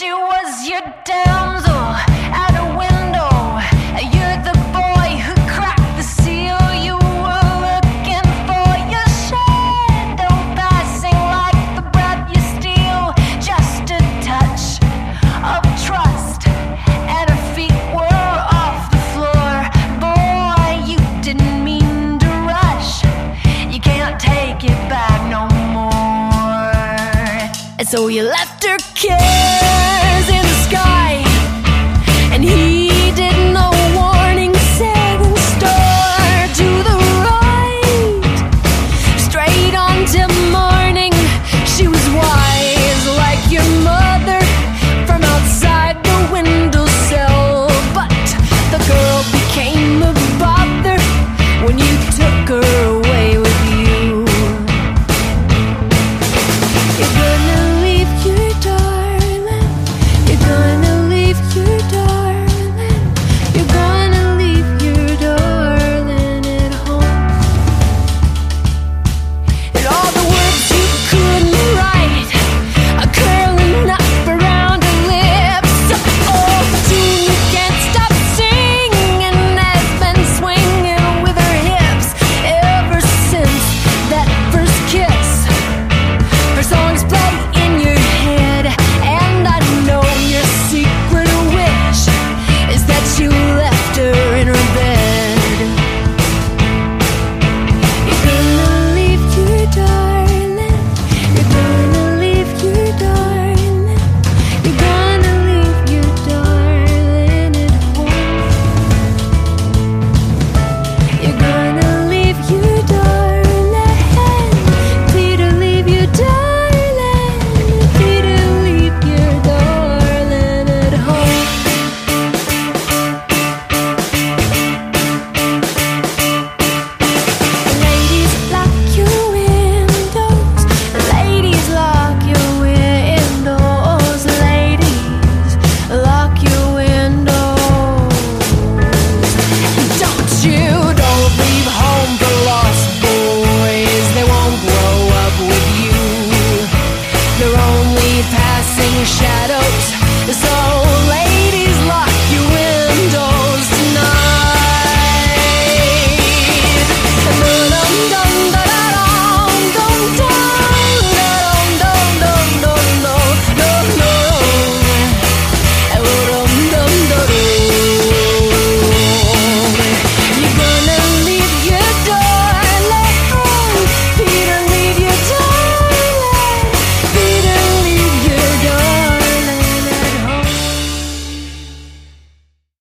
She was your damsel at a window. You're the boy who cracked the seal. You were looking for your shadow, passing like the breath you steal. Just a touch of trust, and her feet were off the floor. Boy, you didn't mean to rush. You can't take it back no more. And so you left her cares in the sky, and he didn't know warning, second star to the right, straight on till morning. She was wise like your mother from outside the windowsill, but the girl became a bother when you took her away with you. You're gonna leave your darling. You're gonna leave your darling. You're gonna leave your darling at home. And all the words you couldn't write are curling up around her lips. Oh, the tune you can't stop singing has been swinging with her hips ever since that first kiss. Her songs play in your head, and I know your secret wish is that you left her in her bed. You're gonna leave your darling. You're gonna leave your darling. You're gonna leave your darling at home. You're gonna leave your darling. Peter, leave your darling. Peter, leave your darling at home. Ladies, lock your windows. Ladies, lock your windows. Ladies, lock your windows. Don't leave home for lost boys. They won't grow up with you. They're only passing shadows. So ladies,